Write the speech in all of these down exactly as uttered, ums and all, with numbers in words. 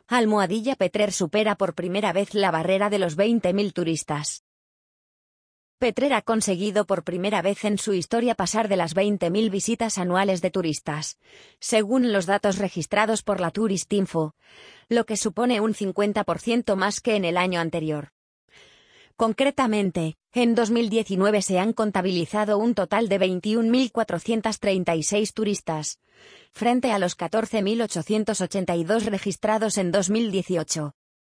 Almohadilla Petrer supera por primera vez la barrera de los veinte mil turistas. Petrer ha conseguido por primera vez en su historia pasar de las veinte mil visitas anuales de turistas, según los datos registrados por la Turistinfo, lo que supone un cincuenta por ciento más que en el año anterior. Concretamente, en dos mil diecinueve se han contabilizado un total de veintiún mil cuatrocientos treinta y seis turistas, frente a los catorce mil ochocientos ochenta y dos registrados en dos mil dieciocho.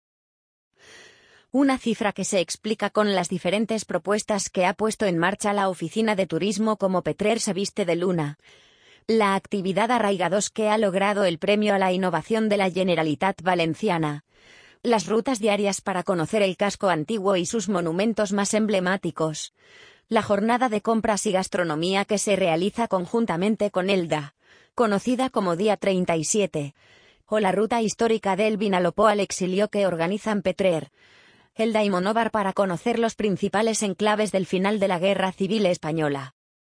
Una cifra que se explica con las diferentes propuestas que ha puesto en marcha la Oficina de Turismo como Petrer se viste de luna. La actividad Arraigados que ha logrado el premio a la innovación de la Generalitat Valenciana. Las rutas diarias para conocer el casco antiguo y sus monumentos más emblemáticos. La jornada de compras y gastronomía que se realiza conjuntamente con Elda, conocida como Día treinta y siete. O la ruta histórica del Vinalopó al exilio que organizan Petrer, Elda y Monóvar para conocer los principales enclaves del final de la Guerra Civil Española.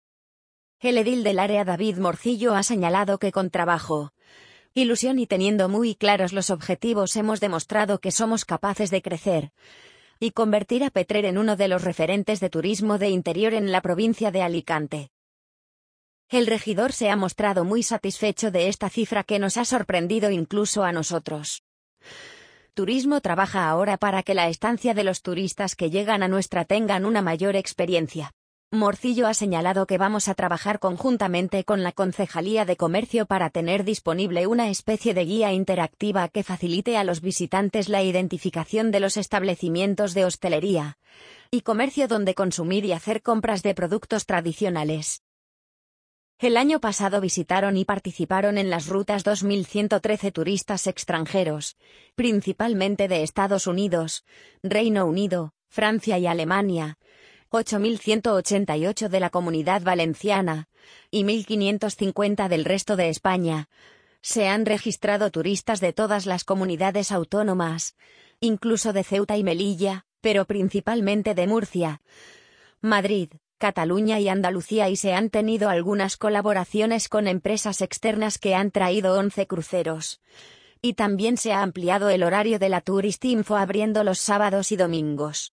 El edil del área David Morcillo ha señalado que con trabajo, ilusión y teniendo muy claros los objetivos hemos demostrado que somos capaces de crecer y convertir a Petrer en uno de los referentes de turismo de interior en la provincia de Alicante. El regidor se ha mostrado muy satisfecho de esta cifra que nos ha sorprendido incluso a nosotros. Turismo trabaja ahora para que la estancia de los turistas que llegan a nuestra tengan una mayor experiencia. Morcillo ha señalado que vamos a trabajar conjuntamente con la Concejalía de Comercio para tener disponible una especie de guía interactiva que facilite a los visitantes la identificación de los establecimientos de hostelería y comercio donde consumir y hacer compras de productos tradicionales. El año pasado visitaron y participaron en las rutas dos mil ciento trece turistas extranjeros, principalmente de Estados Unidos, Reino Unido, Francia y Alemania, ocho mil ciento ochenta y ocho de la Comunidad Valenciana, y mil quinientos cincuenta del resto de España. Se han registrado turistas de todas las comunidades autónomas, incluso de Ceuta y Melilla, pero principalmente de Murcia, Madrid, Cataluña y Andalucía y se han tenido algunas colaboraciones con empresas externas que han traído once cruceros. Y también se ha ampliado el horario de la Turistinfo abriendo los sábados y domingos.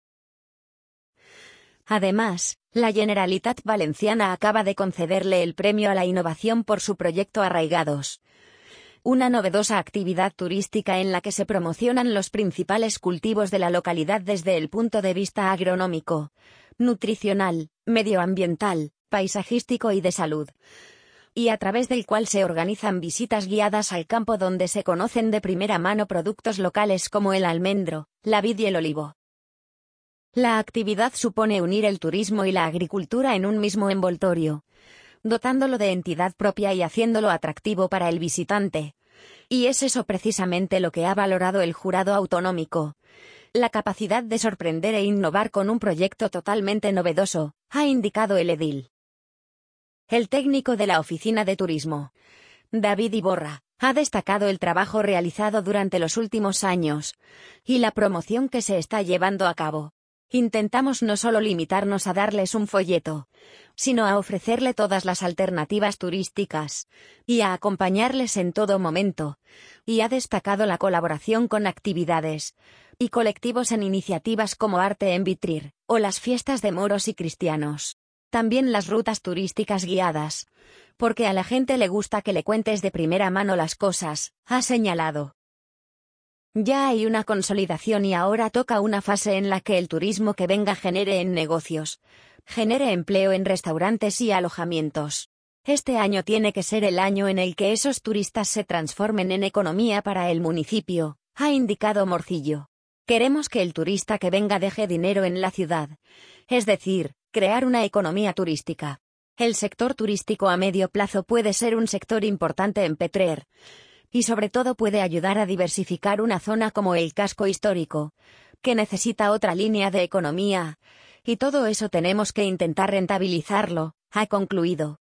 Además, la Generalitat Valenciana acaba de concederle el premio a la innovación por su proyecto Arraigados. Una novedosa actividad turística en la que se promocionan los principales cultivos de la localidad desde el punto de vista agronómico, nutricional, medioambiental, paisajístico y de salud, y a través del cual se organizan visitas guiadas al campo donde se conocen de primera mano productos locales como el almendro, la vid y el olivo. La actividad supone unir el turismo y la agricultura en un mismo envoltorio, dotándolo de entidad propia y haciéndolo atractivo para el visitante. Y es eso precisamente lo que ha valorado el jurado autonómico. La capacidad de sorprender e innovar con un proyecto totalmente novedoso, ha indicado el edil. El técnico de la Oficina de Turismo, David Iborra, ha destacado el trabajo realizado durante los últimos años y la promoción que se está llevando a cabo. Intentamos no solo limitarnos a darles un folleto, sino a ofrecerle todas las alternativas turísticas y a acompañarles en todo momento, y ha destacado la colaboración con actividades y colectivos en iniciativas como Arte en Vitrir, o las fiestas de moros y cristianos. También las rutas turísticas guiadas, porque a la gente le gusta que le cuentes de primera mano las cosas, ha señalado. Ya hay una consolidación y ahora toca una fase en la que el turismo que venga genere en negocios, genere empleo en restaurantes y alojamientos. Este año tiene que ser el año en el que esos turistas se transformen en economía para el municipio, ha indicado Morcillo. Queremos que el turista que venga deje dinero en la ciudad, es decir, crear una economía turística. El sector turístico a medio plazo puede ser un sector importante en Petrer, y sobre todo puede ayudar a diversificar una zona como el casco histórico, que necesita otra línea de economía, y todo eso tenemos que intentar rentabilizarlo, ha concluido.